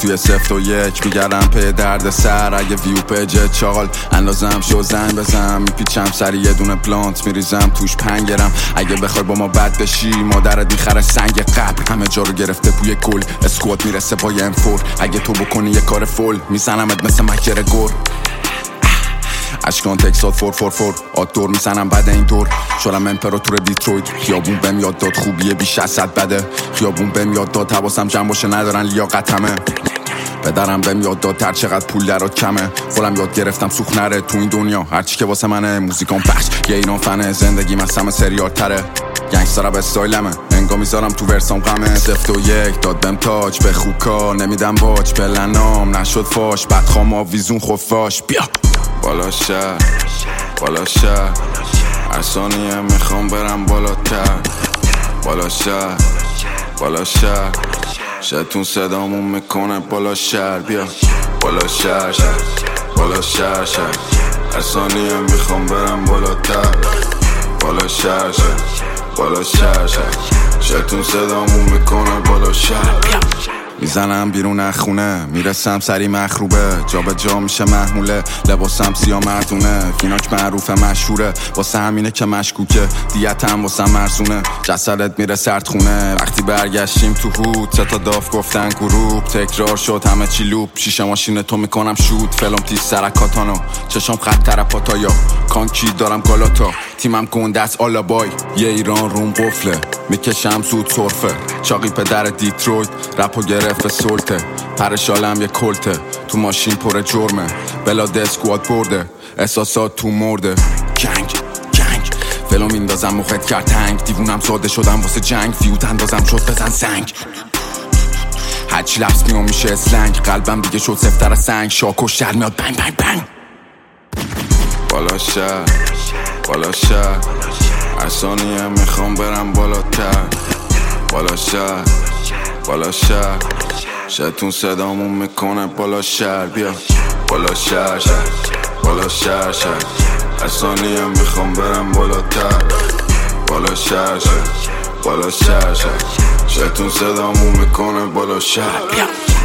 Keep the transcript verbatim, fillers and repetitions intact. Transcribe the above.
توی سفت و یک میگردم پی درد سر. اگه ویو پیج چاقال اندازم شو زنگ بزن، میپیچم سری یه دونه پلانت میریزم توش پنگرم. اگه بخوای با ما بد بشی مادرت میخره سنگ قبر. همه جا رو گرفته بوی گل، اسکوات میرسه با ام فور. اگه تو بکنی یه کار فول میزنمت مثل مکر گور. اشکان تکسات فور فور فور آد دور میزنم بعد این دور. شدم امپراتور دیترویت، خیابون بهم یاد داد خوبیه بیش از صد بده. خیابون بهم یاد داد حواسم جمع باشه ندارن لیاقتمه. پدرم بهم یاد داد هر چقدر پول درات کمه. خودم یاد گرفتم سوخت نره تو این دنیا هرچی که واسه منه. موزیکام پخش یه ایران فنه، زندگی من همه سریال تره. گنگستر به استایلمه، انگا میذارم تو ورسام غمه. سفت و یک داد بهم تاج به خوکا نمیدم باج. پلنام نشد فاش بدخوام آویزون خفاش. بیا بالا شهر بالا شهر هر ثانیه میخوام برم بالاتر. بالا شهر بالا شهر شتون صدامون میکنه بالا شهر. بیا بالا شهر بالا شهر هر ثانیه میخوام برم بالاتر. بالا شهر بالا شهر شتون صدامون میکنه بالا شهر. میزنم بیرون از خونه میرسم سری مخروبه. جا به جا میشه محموله لباسم سیاه مردونه. فیناک معروفه مشهوره واسه همینه که مشکوکه. دیتم واسه مرزونه جسدت میره سردخونه. وقتی برگشتیم تو هود سه تا داف گفتن گروپ. تکرار شد همه چی لوپ. شیشه ماشین تو میکنم شود فلم تیز سرکاتانو. چشم خط ترپاتایا کانکی دارم گالاتا. تیمم گنده است آلا بای یه ایران روم قفله. میکشم زود سرفه چاقی پدر دیترویت. رپو گرفت سلطه پرشالم یه کلته. تو ماشین پر جرمه بلاد اسکواد برده. احساسات تو مرده جنگ جنگ فلو میندازم مخت کرد تنگ. دیوونم ساده شدم واسه جنگ. فیوت اندازم شد بزن سنگ. هرچی لفظ میام میشه اسلنگ. قلبم دیگه شد سفتر سنگ. شاکش در میاد بنگ بنگ بنگ. بالا شهر بالا شهر هر ثانیه میخوام برم بالاتر. بالا شهر بالا شهر شتون صدامون میکنه بالا شهر. بیا بالا شهر بالا شهر هر ثانیه میخوام برم بالاتر. بالا شهر بالا شهر شتون صدامون میکنه بالا شهر.